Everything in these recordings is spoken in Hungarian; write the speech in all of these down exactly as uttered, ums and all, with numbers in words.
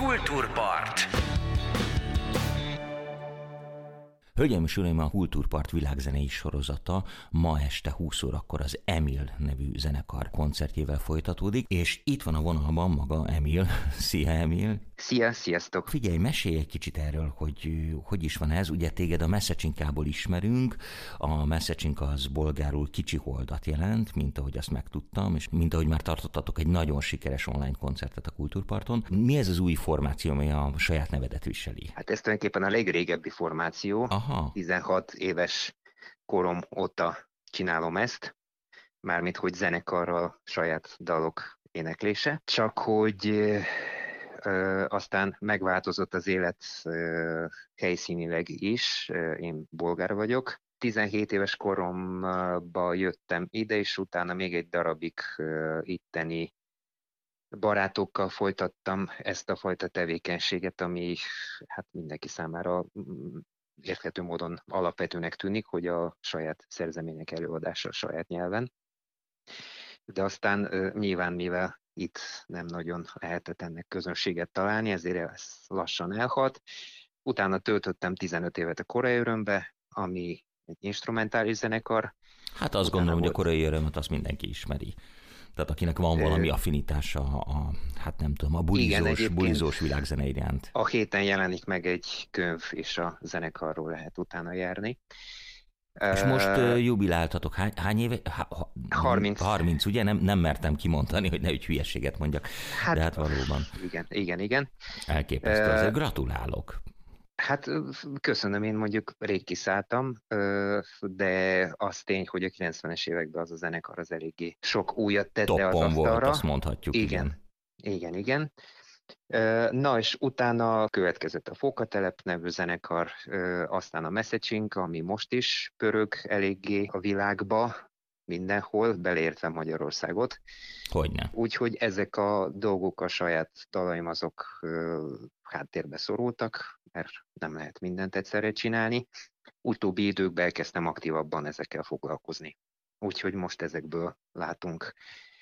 Kultúrpart. Hölgyeim és uraim, a Kultúrpart világzenei sorozata ma este húsz órakor az Emil nevű zenekar koncertjével folytatódik, és itt van a vonalban maga Emil. Szia, Emil! Szia, sziasztok! Figyelj, mesélj egy kicsit erről, hogy hogy is van ez. Ugye téged a Messecsinkából ismerünk, a Messecsinka az bolgárul kicsi holdat jelent, mint ahogy azt megtudtam, és mint ahogy már tartottatok egy nagyon sikeres online koncertet a Kultúrparton. Mi ez az új formáció, ami a saját nevedet viseli? Hát ez tulajdonképpen a legrégebbi formáció. Aha. tizenhat éves korom óta csinálom ezt, mármint hogy zenekarral saját dalok éneklése. Csak hogy ö, aztán megváltozott az élet ö, helyszínileg is, én bolgár vagyok. tizenhét éves koromban jöttem ide, és utána még egy darabig ö, itteni barátokkal folytattam ezt a fajta tevékenységet, ami hát mindenki számára érthető módon alapvetőnek tűnik, hogy a saját szerzemények előadása a saját nyelven. De aztán uh, nyilván, mivel itt nem nagyon lehetett ennek közönséget találni, ezért ez lassan elhalt. Utána töltöttem tizenöt évet a Korai Örömbe, ami egy instrumentális zenekar. Hát azt gondolom, volt... hogy a Korai Örömet azt mindenki ismeri. Tehát akinek van valami affinitása a, hát nem tudom, a bulizós, igen, bulizós világzene iránt. A héten jelenik meg egy könyv, és a zenekarról lehet utána járni. És most uh, jubiláltatok. Hány, hány éve? Ha, harminc. harminc, ugye? Nem, nem mertem kimondani, hogy ne úgy hülyeséget mondjak. Hát, de hát valóban. Igen, igen, igen. Elképesztő, uh, azért gratulálok. Hát köszönöm, én mondjuk rég kiszálltam, de az tény, hogy a kilencvenes években az a zenekar az eléggé sok újat tette Toppon az asztalra. volt, azt mondhatjuk. Igen, igen, igen. igen. Na és utána következett a Fókatelep nevű zenekar, aztán a Messecsinka, ami most is pörög eléggé a világba, mindenhol, beleértve Magyarországot. Hogyne. Úgyhogy ezek a dolgok, a saját dalaim azok ö, háttérbe szorultak, mert nem lehet mindent egyszerre csinálni. Utóbbi időkben elkezdtem aktívabban ezekkel foglalkozni. Úgyhogy most ezekből látunk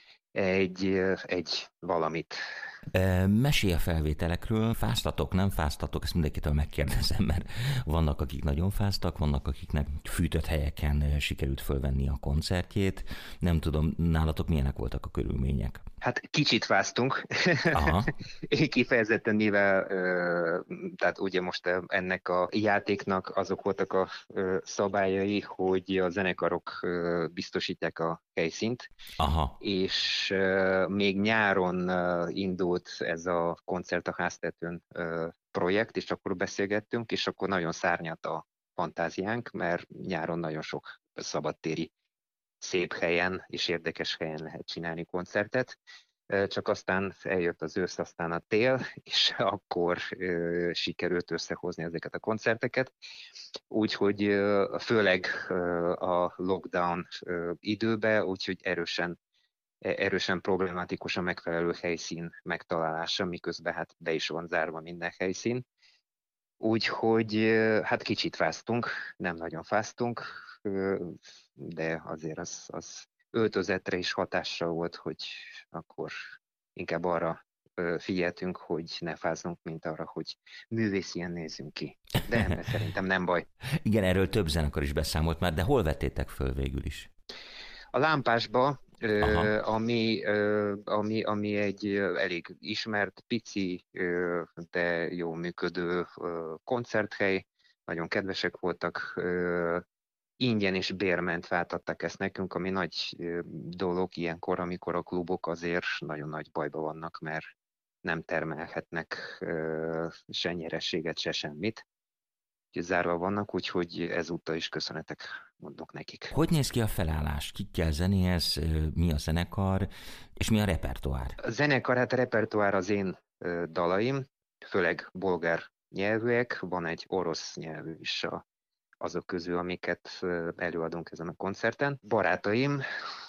egy, egy valamit. Mesélj a felvételekről, fáztatok, nem fáztatok, ezt mindenkitől megkérdezem, mert vannak, akik nagyon fáztak, vannak, akiknek fűtött helyeken sikerült fölvenni a koncertjét. Nem tudom, nálatok milyenek voltak a körülmények? Hát kicsit fáztunk, Aha. Kifejezetten, mivel tehát ugye most ennek a játéknak azok voltak a szabályai, hogy a zenekarok biztosítják a helyszínt, aha. és még nyáron indult ez a Koncert a háztetőn projekt, és akkor beszélgettünk, és akkor nagyon szárnyalt a fantáziánk, mert nyáron nagyon sok szabadtéri szép helyen és érdekes helyen lehet csinálni koncertet. Csak aztán eljött az ősz, aztán a tél, és akkor ö, sikerült összehozni ezeket a koncerteket. Úgyhogy ö, főleg ö, a lockdown ö, időben, úgyhogy erősen, erősen problematikus a megfelelő helyszín megtalálása, miközben hát be is van zárva minden helyszín. Úgyhogy ö, hát kicsit fáztunk, nem nagyon fáztunk, ö, de azért az, az öltözetre is hatással volt, hogy akkor inkább arra figyeltünk, hogy ne fázzunk, mint arra, hogy művészien nézzünk ki. De ember szerintem nem baj. Igen, erről több zenekar is beszámolt már, de hol vettétek föl végül is? A Lámpásba, ami, ami, ami egy elég ismert, pici, de jó működő koncerthely, nagyon kedvesek voltak, ingyen és bérmentve adtak ezt nekünk, ami nagy dolog ilyenkor, amikor a klubok azért nagyon nagy bajba vannak, mert nem termelhetnek se nyerességet, se semmit. Úgyhogy zárva vannak, úgyhogy ezúttal is köszönetek mondok nekik. Hogy néz ki a felállás? Kikkel zenéhez, mi a zenekar, és mi a repertoár? A zenekar, hát a repertoár az én dalaim, főleg bolgár nyelvűek, van egy orosz nyelvű is a azok közül, amiket előadunk ezen a koncerten. Barátaim,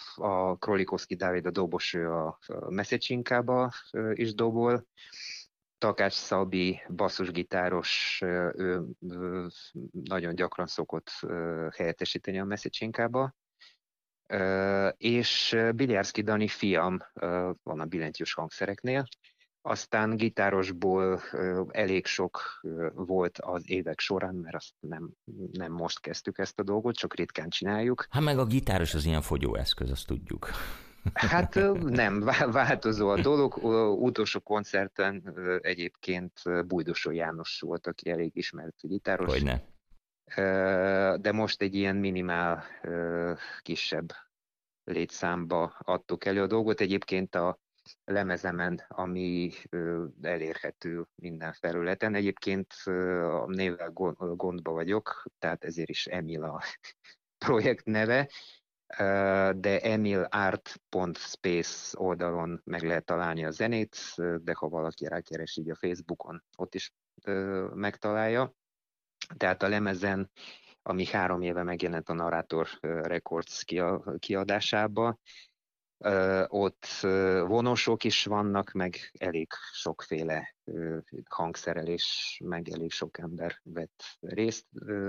a Krolikowski Dávid, a dobos, ő a Messecsinkába is dobol, Takács Szabi, basszusgitáros, ő nagyon gyakran szokott helyettesíteni a Messecsinkába, és Bilyárszky Dani fiam van a billentyűs hangszereknél, Aztán gitárosból elég sok volt az évek során, mert azt nem, nem most kezdtük ezt a dolgot, csak ritkán csináljuk. Hát meg a gitáros az ilyen fogyóeszköz, azt tudjuk. Hát nem, változó a dolog. Utolsó koncerten egyébként Bújdosó János volt, aki elég ismert gitáros. Hogyne. De most egy ilyen minimál kisebb létszámba adtuk elő a dolgot. Egyébként a lemezemen, ami elérhető minden felületen. Egyébként a névvel gondba vagyok, tehát ezért is Emil a projekt neve, de emilart pont space oldalon meg lehet találni a zenét, de ha valaki rákeres így a Facebookon, ott is megtalálja. Tehát a lemezen, ami három éve megjelent a Narrator Records kiadásába, ott vonosok is vannak, meg elég sokféle hangszerelés, meg elég sok ember vett részt.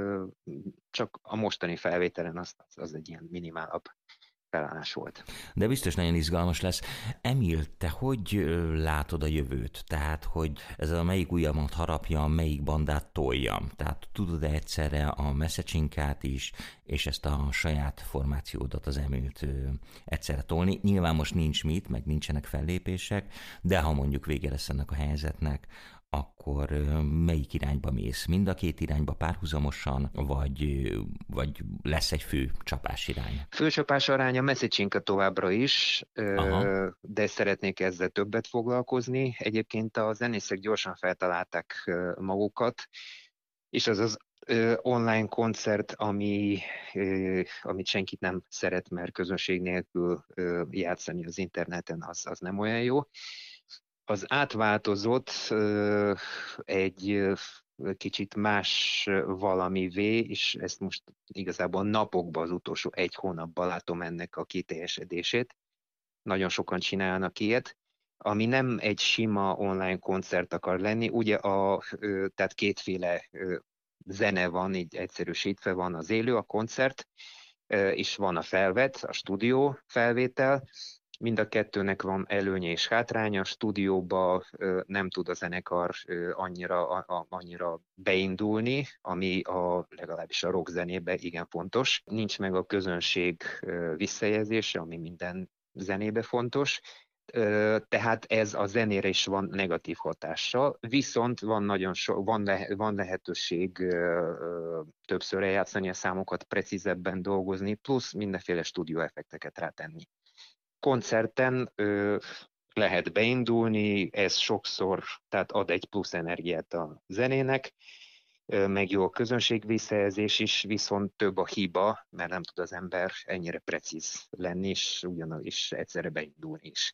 Csak a mostani felvételen az, az egy ilyen minimálabb felállás volt. De biztos nagyon izgalmas lesz. Emil, te hogy látod a jövőt? Tehát, hogy ez a melyik ujjamat harapja, melyik bandát toljam? Tehát tudod-e egyszerre a Messecsinkát is, és ezt a saját formációdat, az Emilt egyszerre tolni? Nyilván most nincs mit, meg nincsenek fellépések, de ha mondjuk vége lesz ennek a helyzetnek, akkor melyik irányba mész? Mind a két irányba párhuzamosan, vagy, vagy lesz egy fő csapás irány? Főcsapás aránya Messecsinka továbbra is, Aha. de szeretnék ezzel többet foglalkozni. Egyébként a zenészek gyorsan feltalálták magukat, és az az online koncert, ami, amit senkit nem szeret, mert közönség nélkül játszani az interneten, az, az nem olyan jó. Az átváltozott egy kicsit más valamivé, és ezt most igazából napokban, az utolsó egy hónapban látom ennek a kiteljesedését. Nagyon sokan csinálnak ilyet, ami nem egy sima online koncert akar lenni. Ugye a, tehát kétféle zene van, így egyszerűsítve, van az élő, a koncert, és van a felvett, a stúdió felvétel. Mind a kettőnek van előnye és hátránya. A stúdióba nem tud a zenekar annyira, annyira beindulni, ami a, legalábbis a rock zenébe igen fontos. Nincs meg a közönség visszajelzése, ami minden zenébe fontos. Tehát ez a zenére is van negatív hatással, viszont van, nagyon so, van, le, van lehetőség többször eljátszani a számokat, precízebben dolgozni, plusz mindenféle stúdióeffekteket rátenni. Koncerten ö, lehet beindulni, ez sokszor tehát ad egy plusz energiát a zenének, ö, meg jó a közönség visszajelzés is, viszont több a hiba, mert nem tud az ember ennyire precíz lenni, és ugyanaz is egyszerre beindulni is.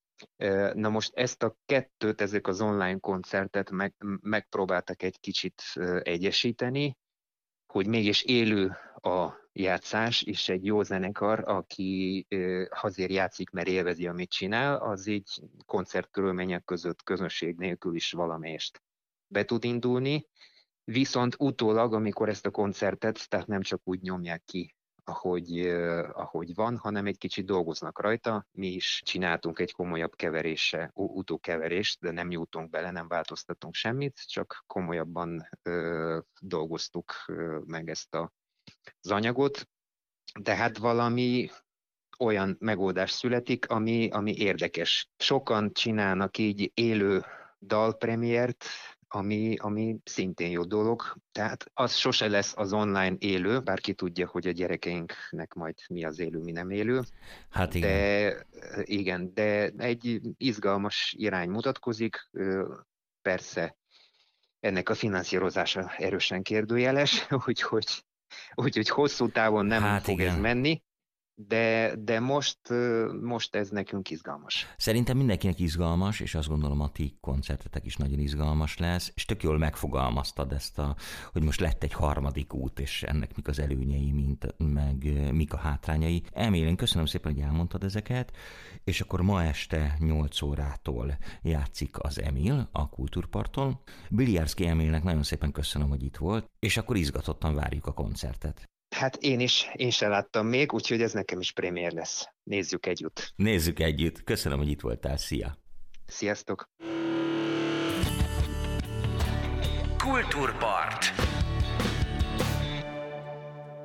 Ö, na most ezt a kettőt, ezek az online koncertet meg, megpróbáltak egy kicsit ö, egyesíteni, hogy mégis élő a játszás, és egy jó zenekar, aki azért játszik, mert élvezi, amit csinál, az így koncertkörülmények között közönség nélkül is valamelyest be tud indulni. Viszont utólag, amikor ezt a koncertet, tehát nem csak úgy nyomják ki, ahogy, ahogy van, hanem egy kicsit dolgoznak rajta. Mi is csináltunk egy komolyabb keverése, utókeverést, de nem nyújtunk bele, nem változtatunk semmit, csak komolyabban ö, dolgoztuk ö, meg ezt a, az anyagot. Tehát valami olyan megoldás születik, ami, ami érdekes. Sokan csinálnak így élő dalpremiért, ami, ami szintén jó dolog. Tehát az sose lesz az online élő, bárki tudja, hogy a gyerekeinknek majd mi az élő, mi nem élő. Hát igen. De igen, de egy izgalmas irány mutatkozik. Persze ennek a finanszírozása erősen kérdőjeles, úgyhogy, úgyhogy hosszú távon nem hát fog igen. ez menni. De, de most, most ez nekünk izgalmas. Szerintem mindenkinek izgalmas, és azt gondolom a ti koncertetek is nagyon izgalmas lesz, és tök jól megfogalmaztad ezt, a, hogy most lett egy harmadik út, és ennek mik az előnyei, mint, meg mik a hátrányai. Emil, én köszönöm szépen, hogy elmondtad ezeket, és akkor ma este nyolc órától játszik az Emil a Kultúrparton. Biliárszky Emilnek nagyon szépen köszönöm, hogy itt volt, és akkor izgatottan várjuk a koncertet. Hát én is, én se láttam még, úgyhogy ez nekem is prémier lesz. Nézzük együtt. Nézzük együtt. Köszönöm, hogy itt voltál. Szia! Sziasztok! Kultúrpart.